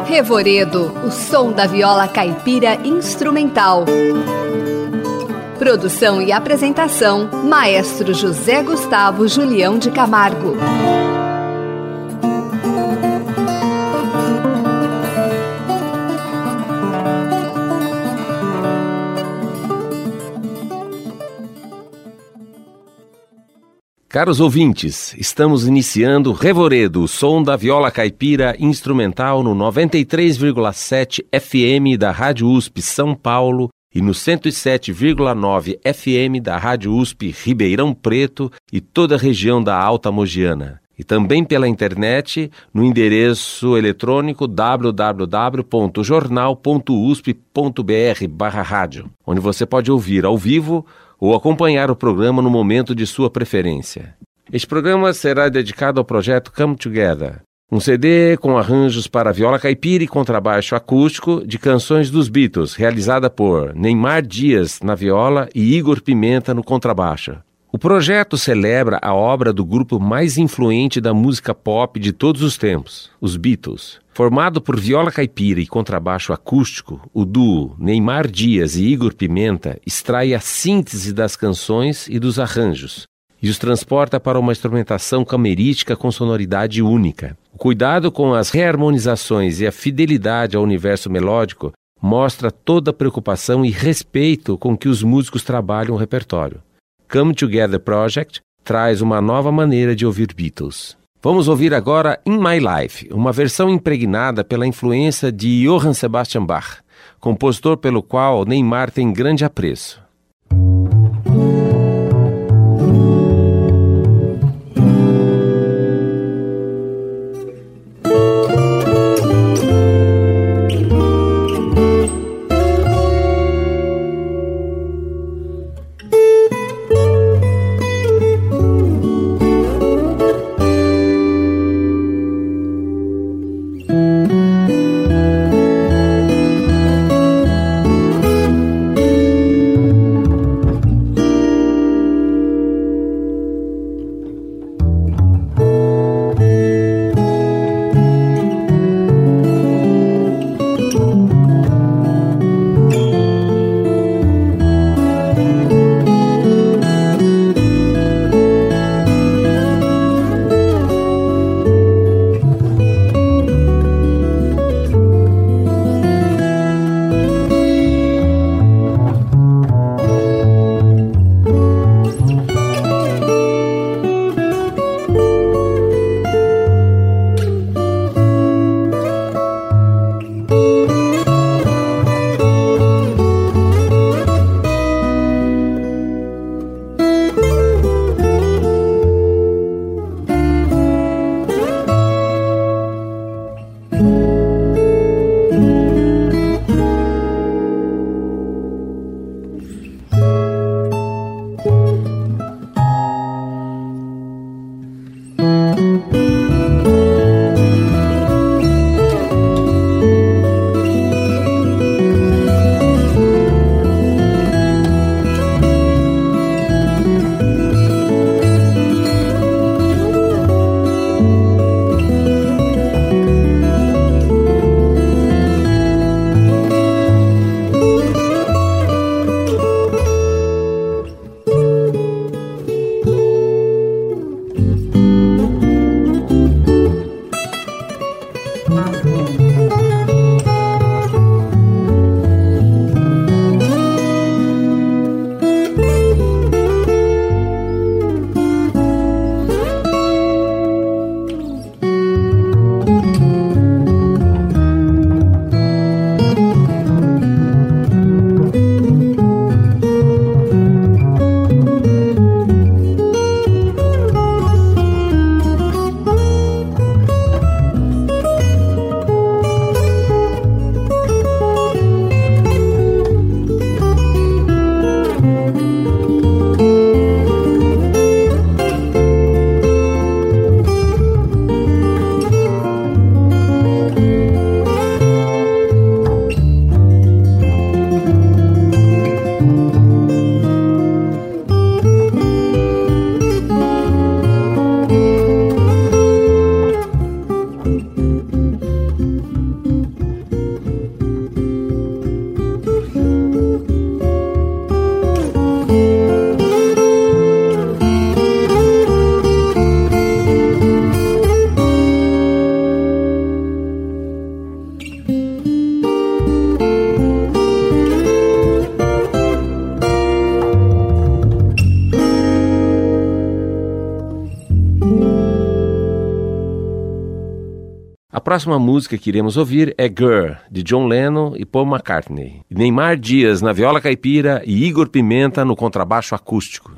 Revoredo, o som da viola caipira instrumental. Produção e apresentação, Maestro José Gustavo Julião de Camargo. Caros ouvintes, estamos iniciando Revoredo, o som da viola caipira instrumental no 93,7 FM da Rádio USP São Paulo e no 107,9 FM da Rádio USP Ribeirão Preto e toda a região da Alta Mogiana. E também pela internet no endereço eletrônico www.jornal.usp.br/rádio, onde você pode ouvir ao vivo ou acompanhar o programa no momento de sua preferência. Este programa será dedicado ao projeto Come Together, um CD com arranjos para viola caipira e contrabaixo acústico de canções dos Beatles, realizada por Neymar Dias na viola e Igor Pimenta no contrabaixo. O projeto celebra a obra do grupo mais influente da música pop de todos os tempos, os Beatles. Formado por viola caipira e contrabaixo acústico, o duo Neymar Dias e Igor Pimenta extrai a síntese das canções e dos arranjos e os transporta para uma instrumentação camerística com sonoridade única. O cuidado com as reharmonizações e a fidelidade ao universo melódico mostra toda a preocupação e respeito com que os músicos trabalham o repertório. Come Together Project traz uma nova maneira de ouvir Beatles. Vamos ouvir agora In My Life, uma versão impregnada pela influência de Johann Sebastian Bach, compositor pelo qual Neymar tem grande apreço. A próxima música que iremos ouvir é Girl, de John Lennon e Paul McCartney. Neymar Dias na viola caipira e Igor Pimenta no contrabaixo acústico.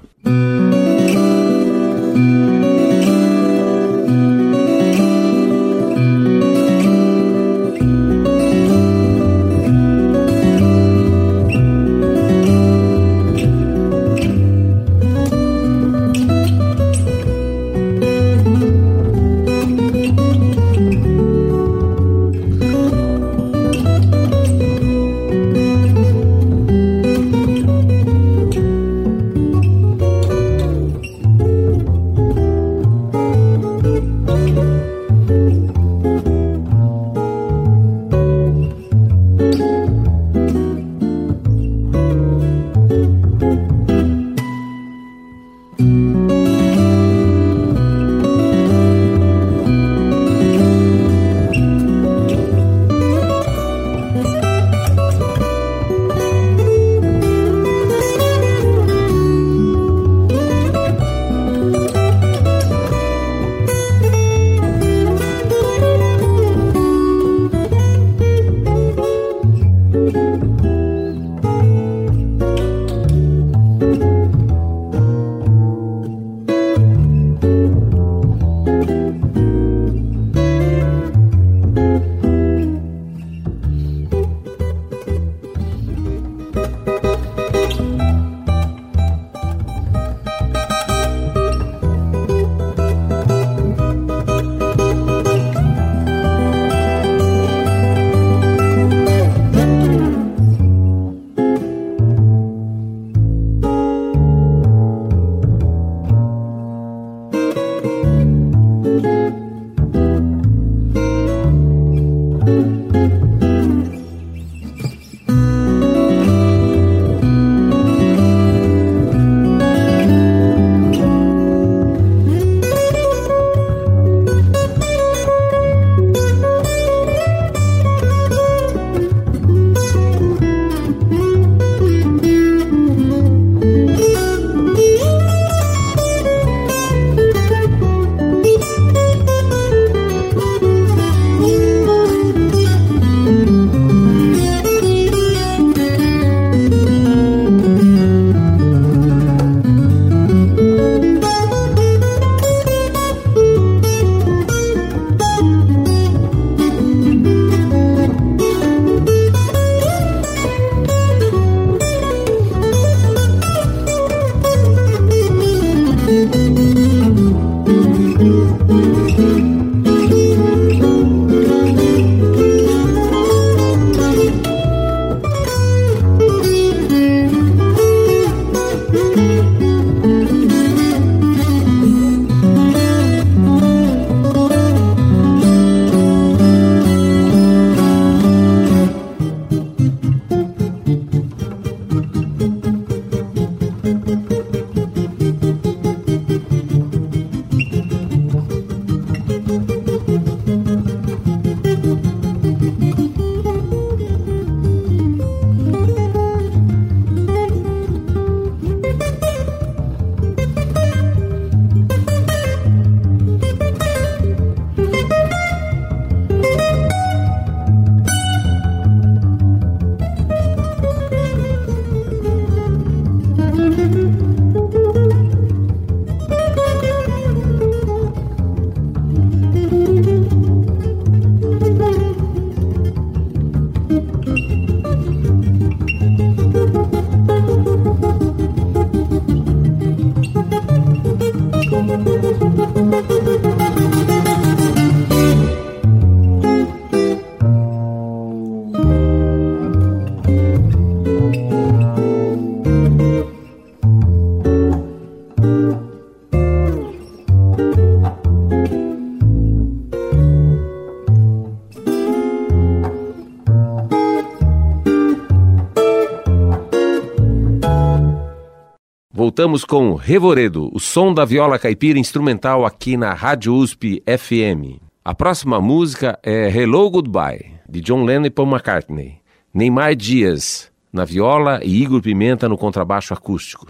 Voltamos com Revoredo, o som da viola caipira instrumental aqui na Rádio USP FM. A próxima música é Hello Goodbye, de John Lennon e Paul McCartney. Neymar Dias na viola e Igor Pimenta no contrabaixo acústico.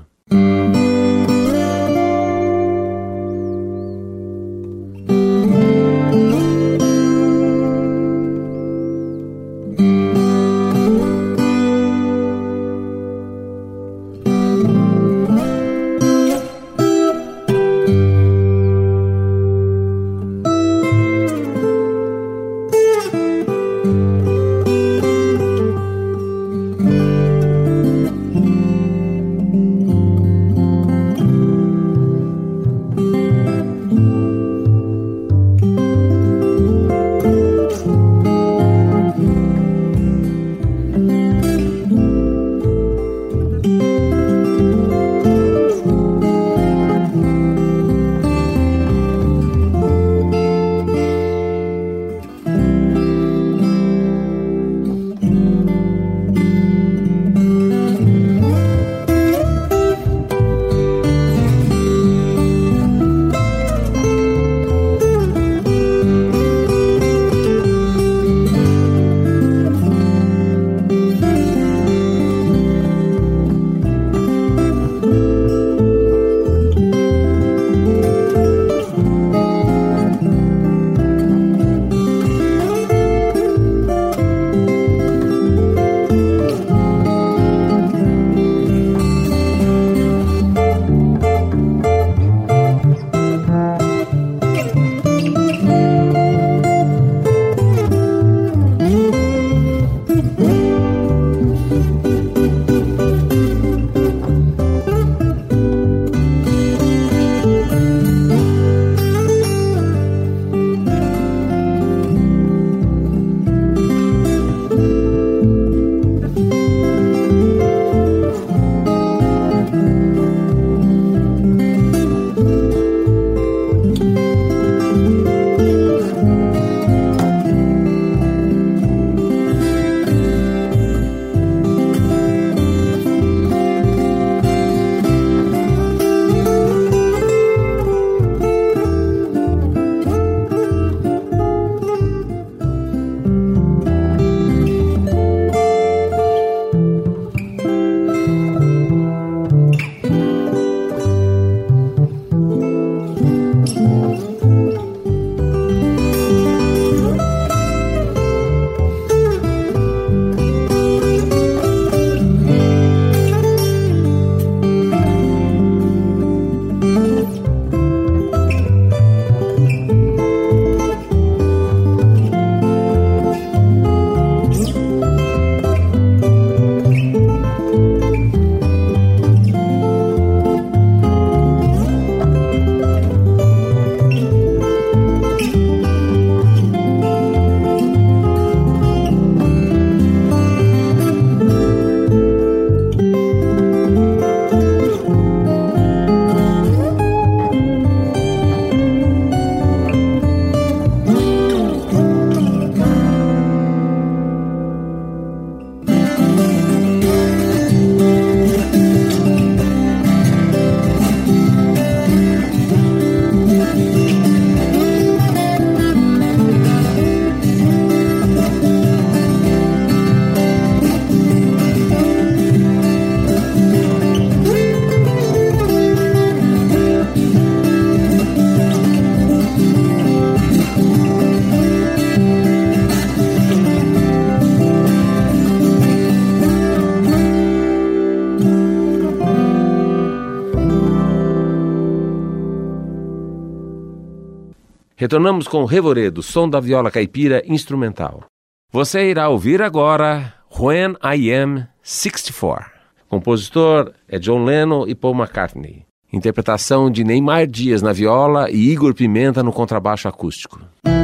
Retornamos com Revoredo, som da viola caipira instrumental. Você irá ouvir agora When I Am 64. Compositor é John Lennon e Paul McCartney. Interpretação de Neymar Dias na viola e Igor Pimenta no contrabaixo acústico.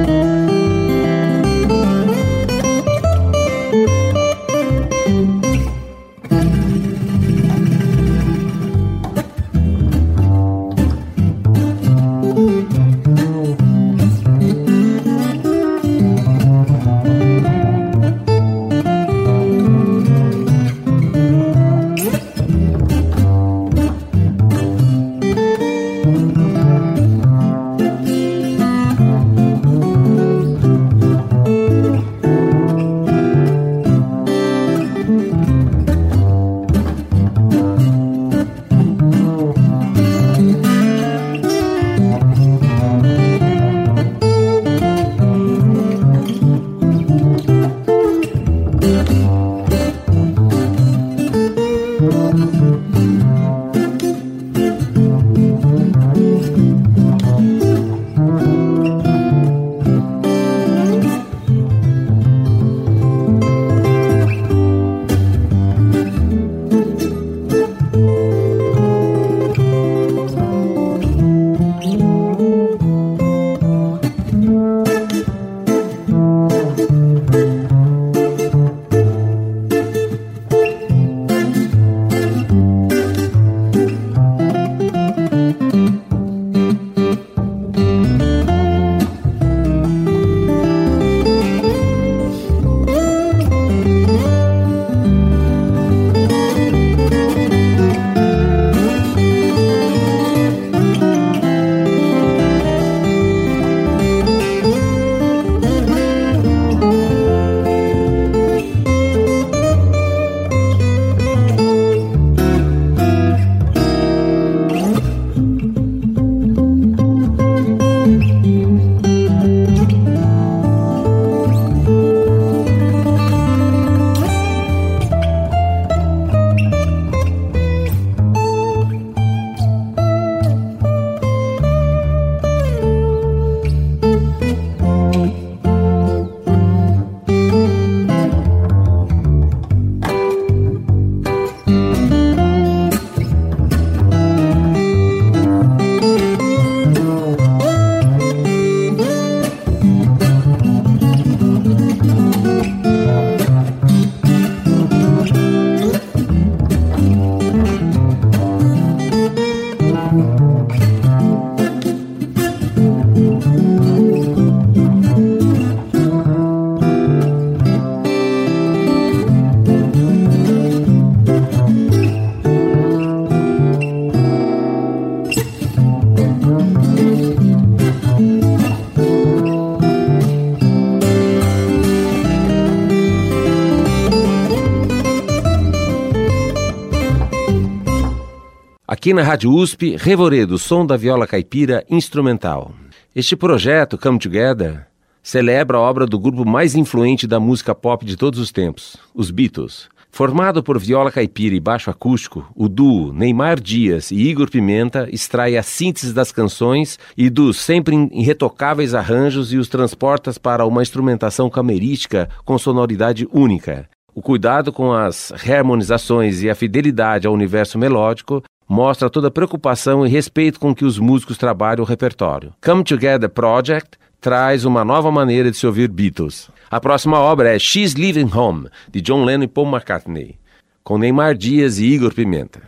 Aqui na Rádio USP, Revoredo, som da viola caipira instrumental. Este projeto, Come Together, celebra a obra do grupo mais influente da música pop de todos os tempos, os Beatles. Formado por viola caipira e baixo acústico, o duo Neymar Dias e Igor Pimenta extrai a síntese das canções e dos sempre irretocáveis arranjos e os transporta para uma instrumentação camerística com sonoridade única. O cuidado com as reharmonizações e a fidelidade ao universo melódico mostra toda a preocupação e respeito com que os músicos trabalham o repertório. Come Together Project traz uma nova maneira de se ouvir Beatles. A próxima obra é She's Leaving Home, de John Lennon e Paul McCartney, com Neymar Dias e Igor Pimenta.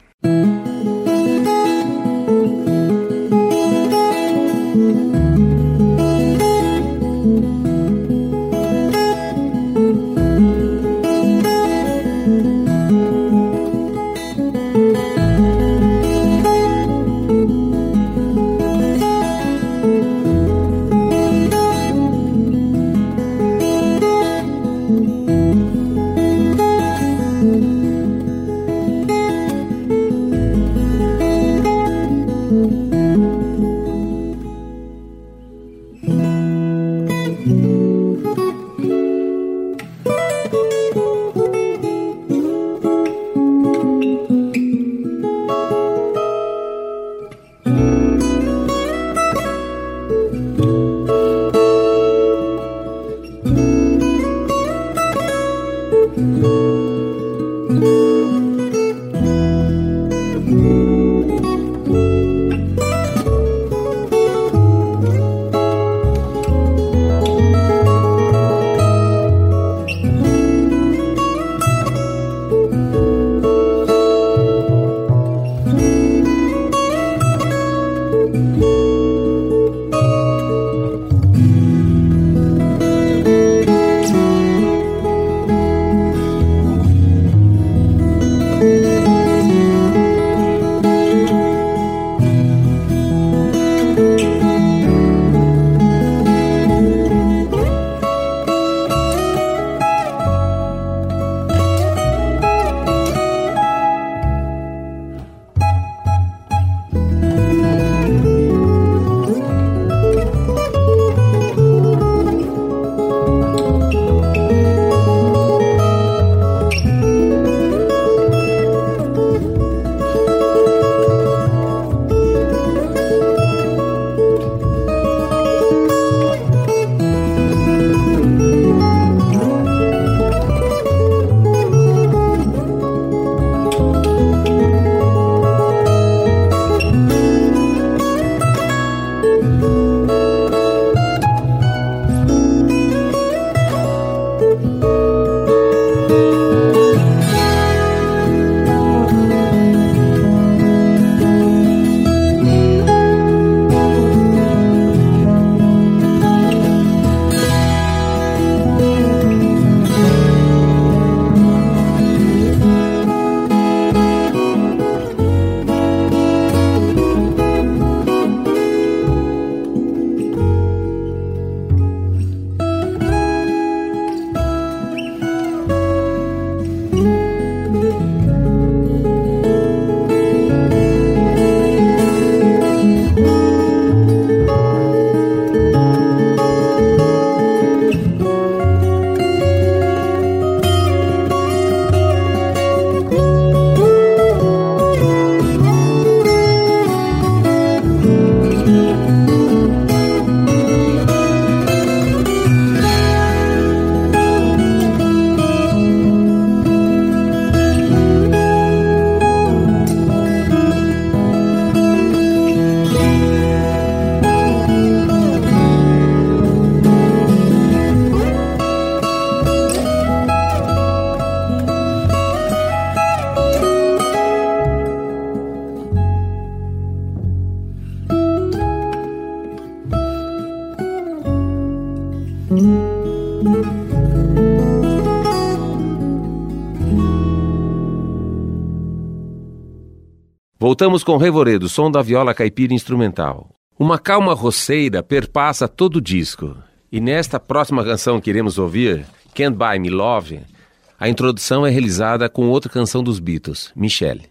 Voltamos com Revoredo, som da viola caipira instrumental. Uma calma roceira perpassa todo o disco. E nesta próxima canção que iremos ouvir, Can't Buy Me Love, a introdução é realizada com outra canção dos Beatles, Michelle.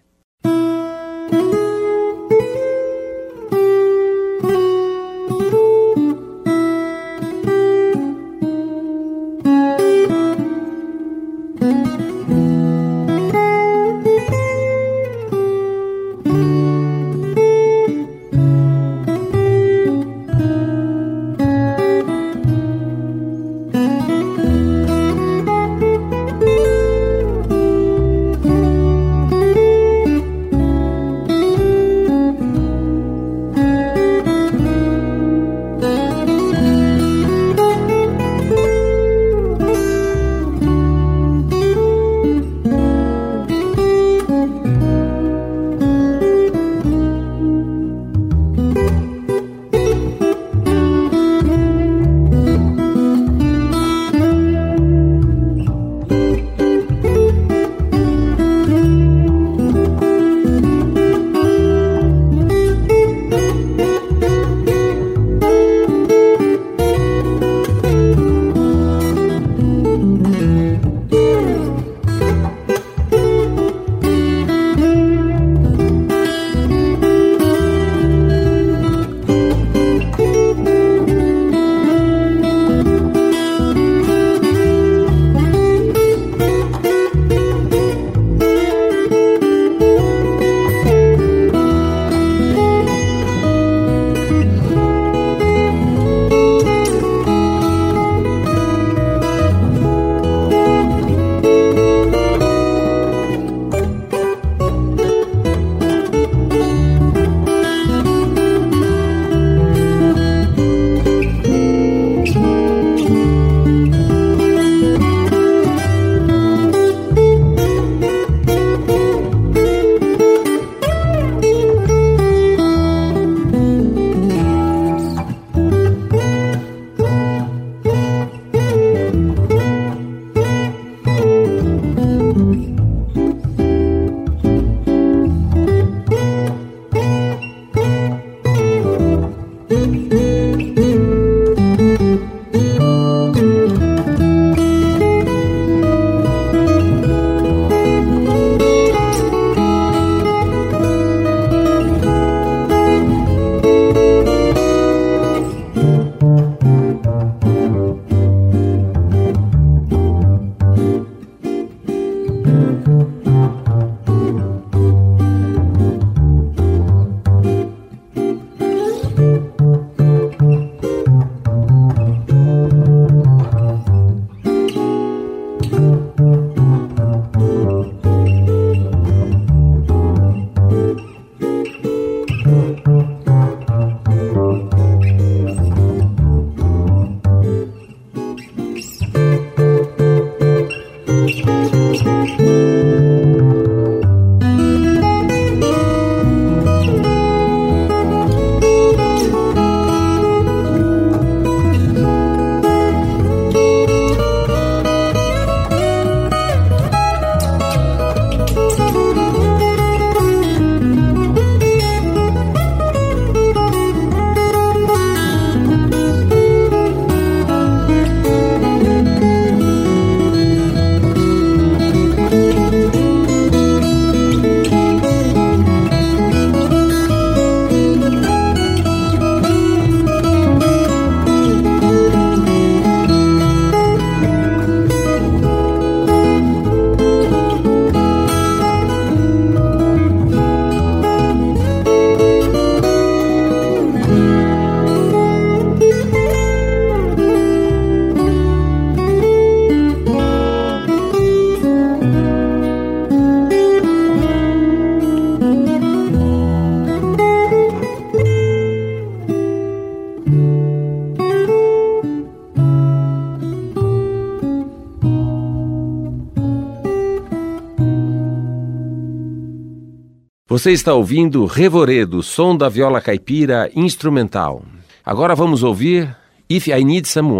Você está ouvindo Revoredo, som da viola caipira instrumental. Agora vamos ouvir If I Need Someone.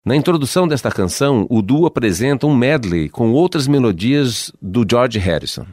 Na introdução desta canção, o duo apresenta um medley com outras melodias do George Harrison.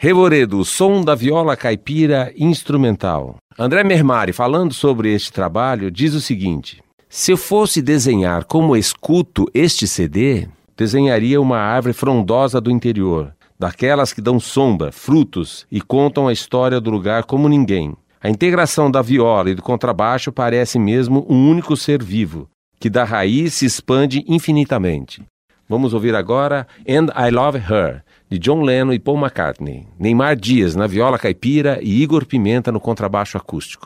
Revoredo, o som da viola caipira instrumental. André Mermari, falando sobre este trabalho, diz o seguinte: se eu fosse desenhar como escuto este CD, desenharia uma árvore frondosa do interior, daquelas que dão sombra, frutos e contam a história do lugar como ninguém. A integração da viola e do contrabaixo parece mesmo um único ser vivo, que da raiz se expande infinitamente. Vamos ouvir agora And I Love Her, de John Lennon e Paul McCartney. Neymar Dias na viola caipira e Igor Pimenta no contrabaixo acústico.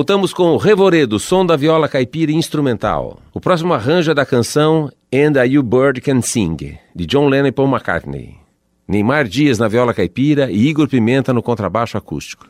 Voltamos com o Revoredo, som da viola caipira instrumental. O próximo arranjo é da canção And a You Bird Can Sing, de John Lennon e Paul McCartney. Neymar Dias na viola caipira e Igor Pimenta no contrabaixo acústico.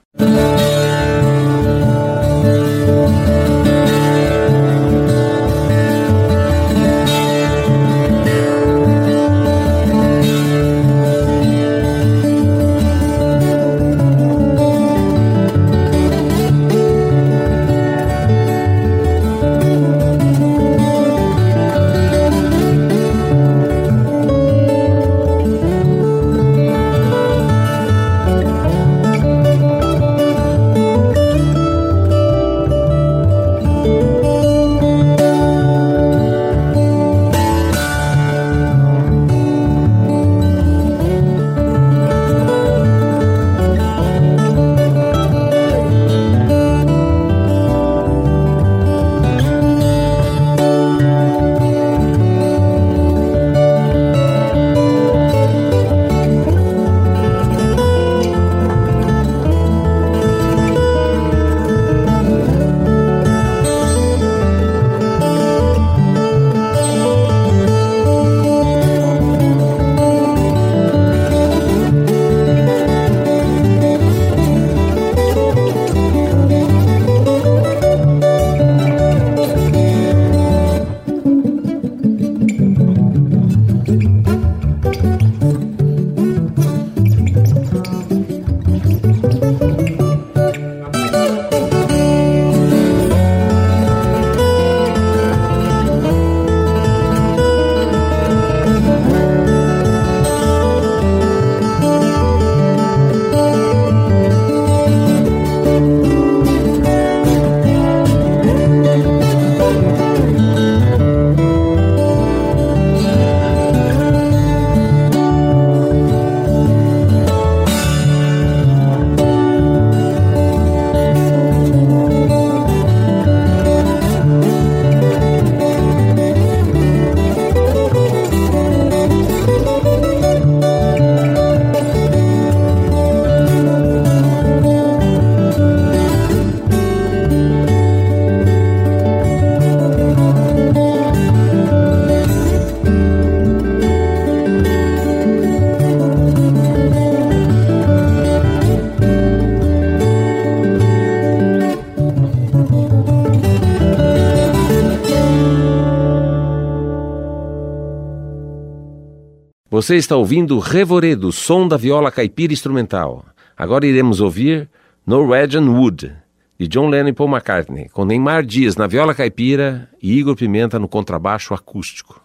Você está ouvindo Revoredo, som da viola caipira instrumental. Agora iremos ouvir Norwegian Wood, de John Lennon e Paul McCartney, com Neymar Dias na viola caipira e Igor Pimenta no contrabaixo acústico.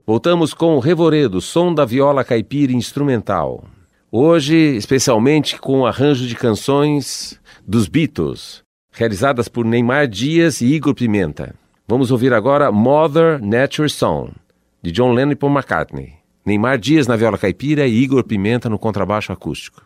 Voltamos com o Revoredo, som da viola caipira instrumental. Hoje, especialmente com o arranjo de canções dos Beatles, realizadas por Neymar Dias e Igor Pimenta. Vamos ouvir agora Mother Nature Song, de John Lennon e Paul McCartney. Neymar Dias na viola caipira e Igor Pimenta no contrabaixo acústico.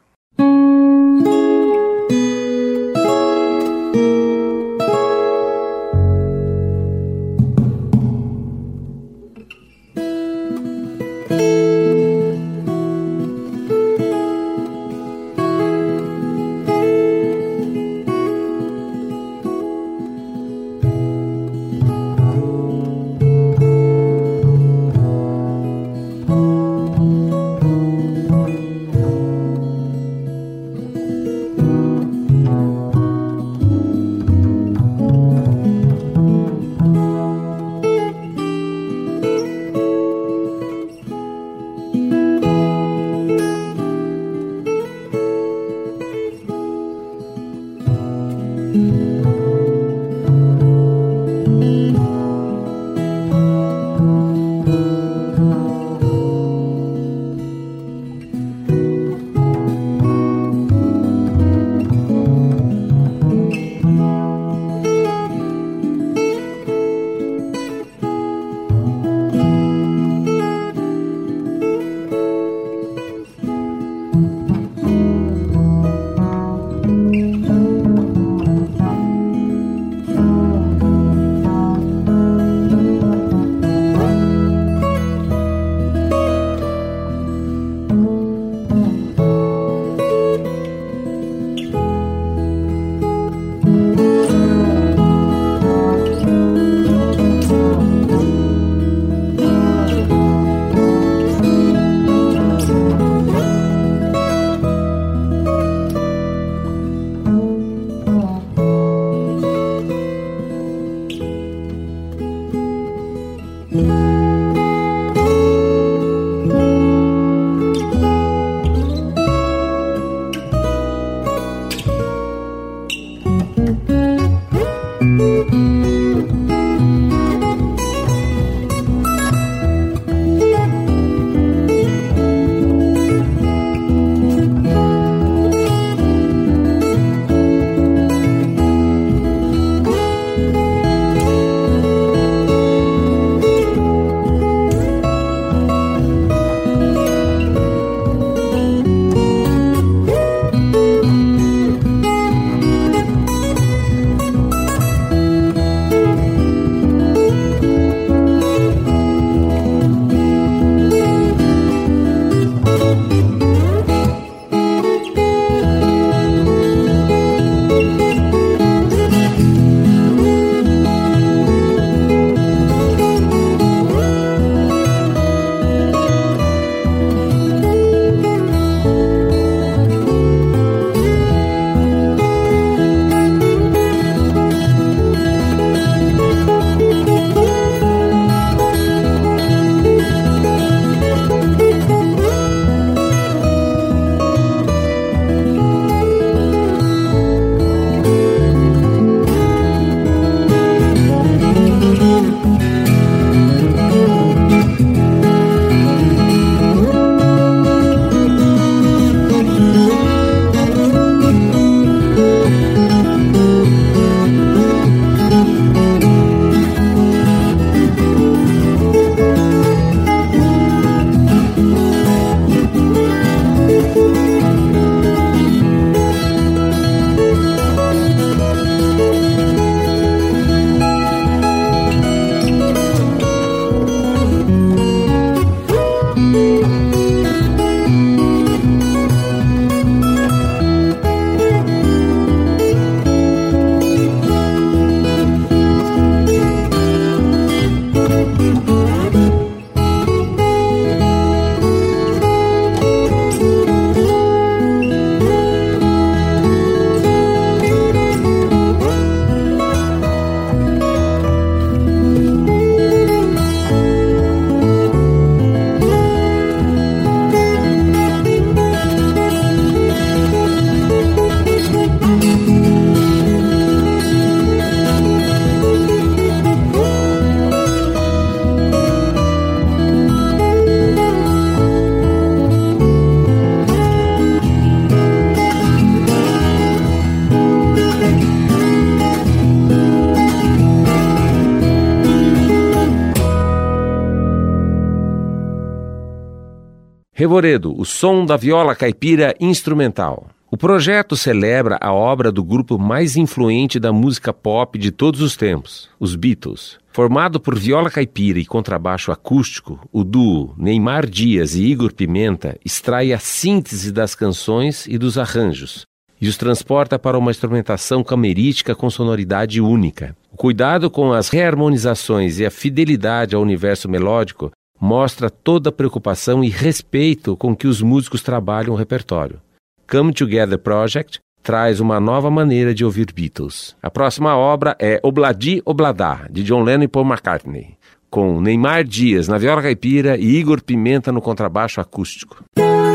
Revoredo, o som da viola caipira instrumental. O projeto celebra a obra do grupo mais influente da música pop de todos os tempos, os Beatles. Formado por viola caipira e contrabaixo acústico, o duo Neymar Dias e Igor Pimenta extrai a síntese das canções e dos arranjos e os transporta para uma instrumentação camerística com sonoridade única. O cuidado com as reharmonizações e a fidelidade ao universo melódico mostra toda a preocupação e respeito com que os músicos trabalham o repertório. Come Together Project traz uma nova maneira de ouvir Beatles. A próxima obra é Obladi Obladá, de John Lennon e Paul McCartney, com Neymar Dias na viola caipira e Igor Pimenta no contrabaixo acústico.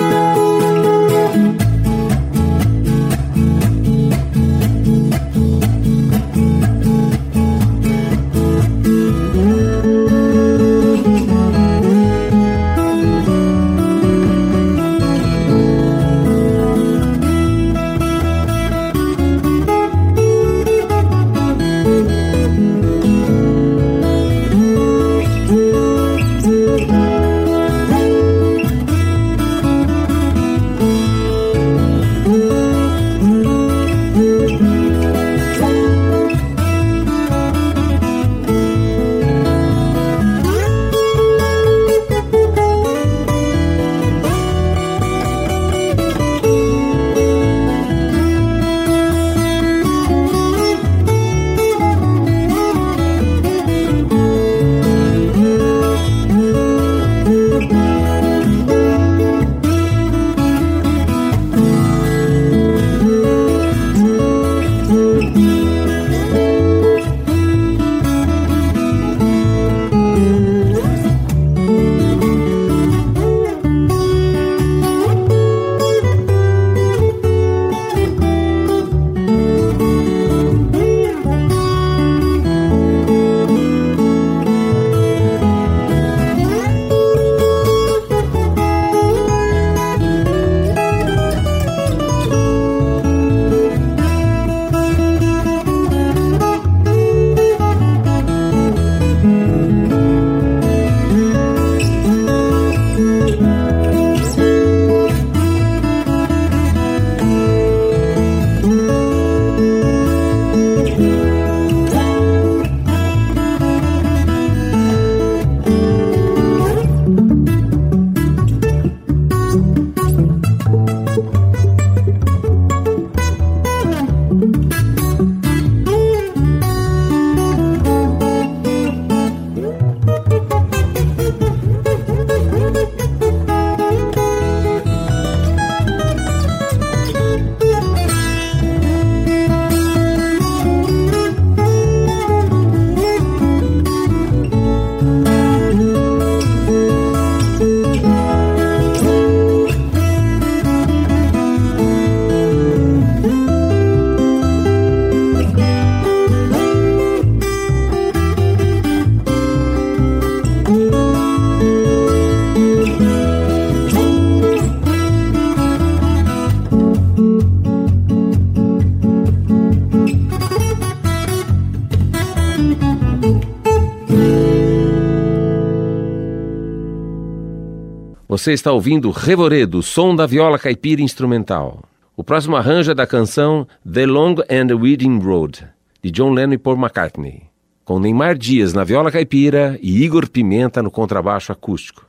Você está ouvindo Revoredo, som da viola caipira instrumental. O próximo arranjo é da canção The Long and the Winding Road, de John Lennon e Paul McCartney, com Neymar Dias na viola caipira e Igor Pimenta no contrabaixo acústico.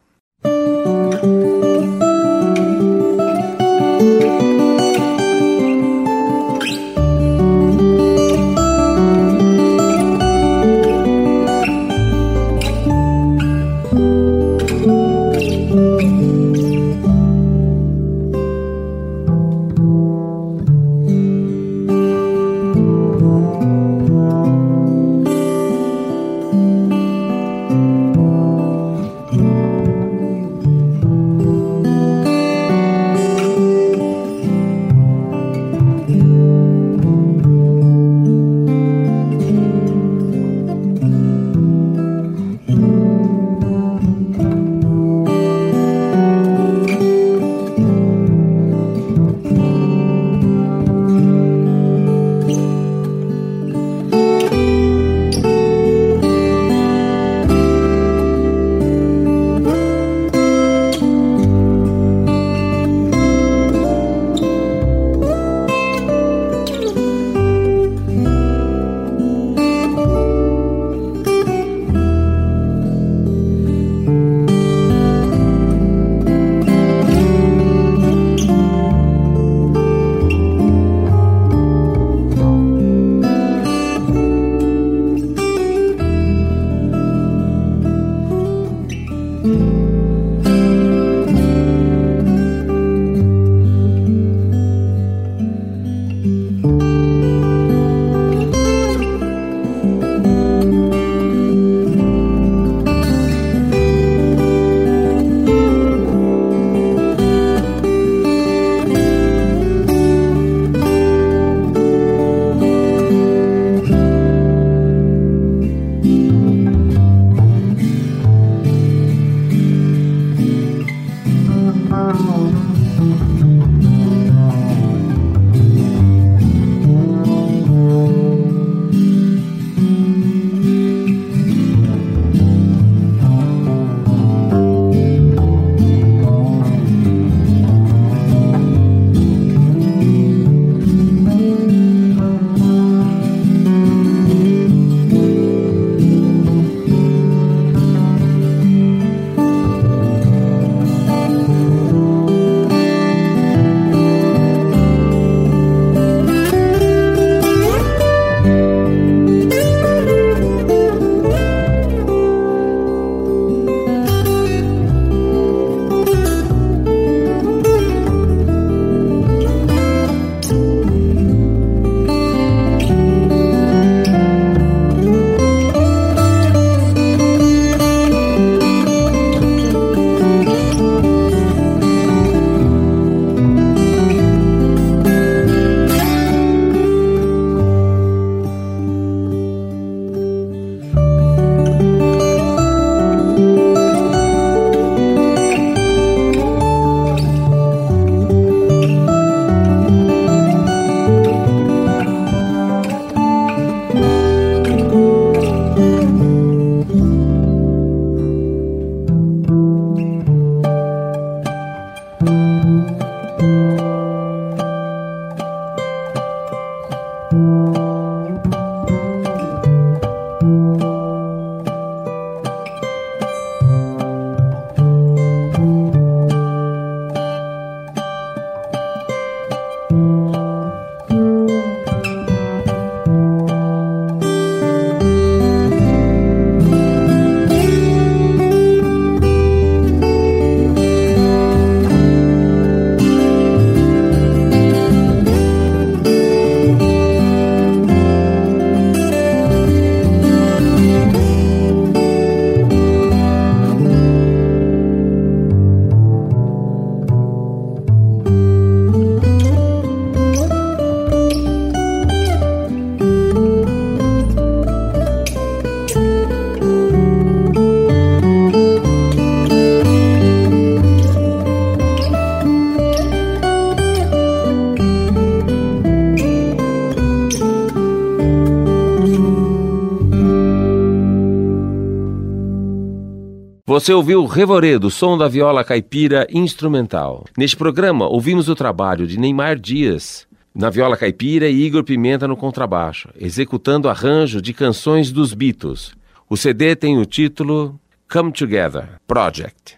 Você ouviu Revoredo, som da viola caipira instrumental. Neste programa, ouvimos o trabalho de Neymar Dias na viola caipira e Igor Pimenta no contrabaixo, executando arranjo de canções dos Beatles. O CD tem o título Come Together Project.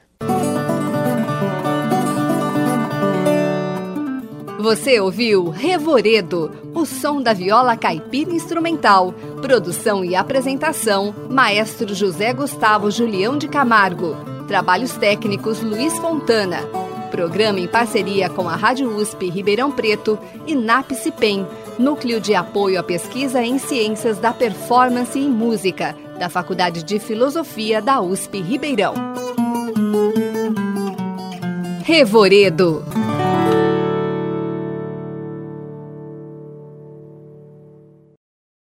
Você ouviu Revoredo, o som da viola caipira instrumental. Produção e apresentação, Maestro José Gustavo Julião de Camargo. Trabalhos técnicos, Luiz Fontana. Programa em parceria com a Rádio USP Ribeirão Preto e NAPCIPEM, Núcleo de Apoio à Pesquisa em Ciências da Performance e Música, da Faculdade de Filosofia da USP Ribeirão. Revoredo.